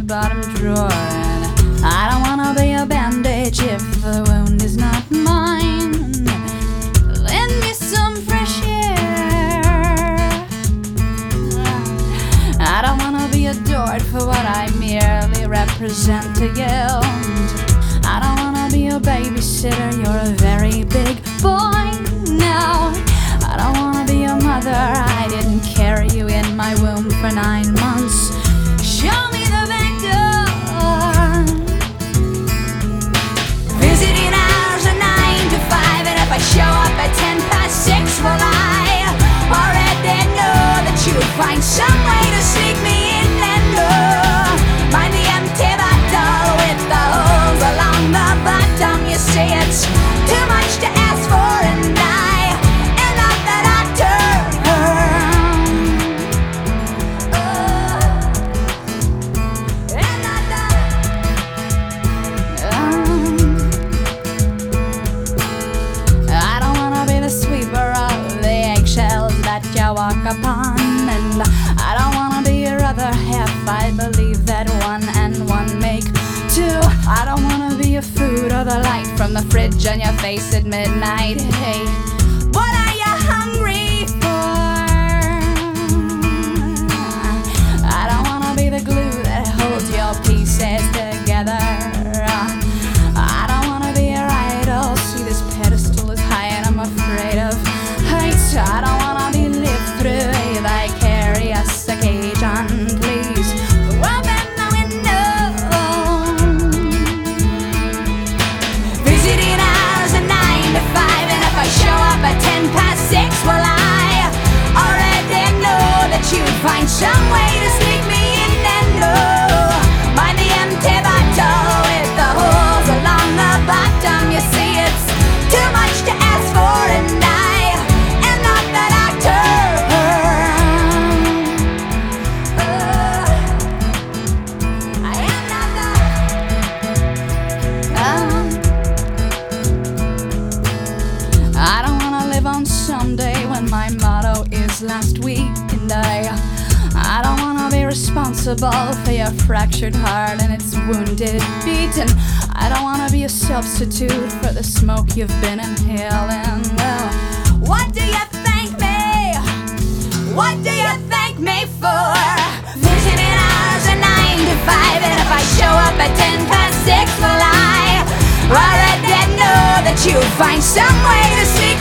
bottom drawer. And I don't wanna be a bandage if the wound is not mine. Lend me some fresh air. I don't wanna be adored for what I merely represent to you. I don't wanna be a babysitter, you're a very big boy now. I don't wanna be a mother, I didn't carry you in my womb for 9 months. Show me the back door. Visiting hours are 9 to 5, and if I show up at 6:10, well, I already know that you'll find some way to sneak me in and mind the empty bottle with the holes along the bottom. You see, it's too much to ask for, and I am not the doctor. I don't wanna be the sweeper of the eggshells that you walk upon, and I don't wanna be your other half. I believe that 1 and 1 make 2. I don't wanna be your food or the light from the fridge on your face at midnight. Hey, what are you hungry for? I don't wanna be the glue that holds your pieces together. I don't wanna be your idol. See, this pedestal is high and I'm afraid of heights. I don't wanna be lived through a vicarious occasion, please. Open the window. Visiting hours are 9 to 5, and if I show up at 6:10, well, I already know that you'd find some way to sneak me in and mind the empty bottle with the holes along the bottom. You see, it's too much to ask for, and I am not the doctor. I am not the I don't wanna live on Sunday when my motto is last week, and I don't wanna be responsible for your fractured heart and its wounded beat, and I don't wanna be a substitute for the smoke you've been inhaling. Well, what do you thank me? What do you thank me for? Visiting hours are 9 to 5, and if I show up at 6:10, well, I already know that you'll find some way to see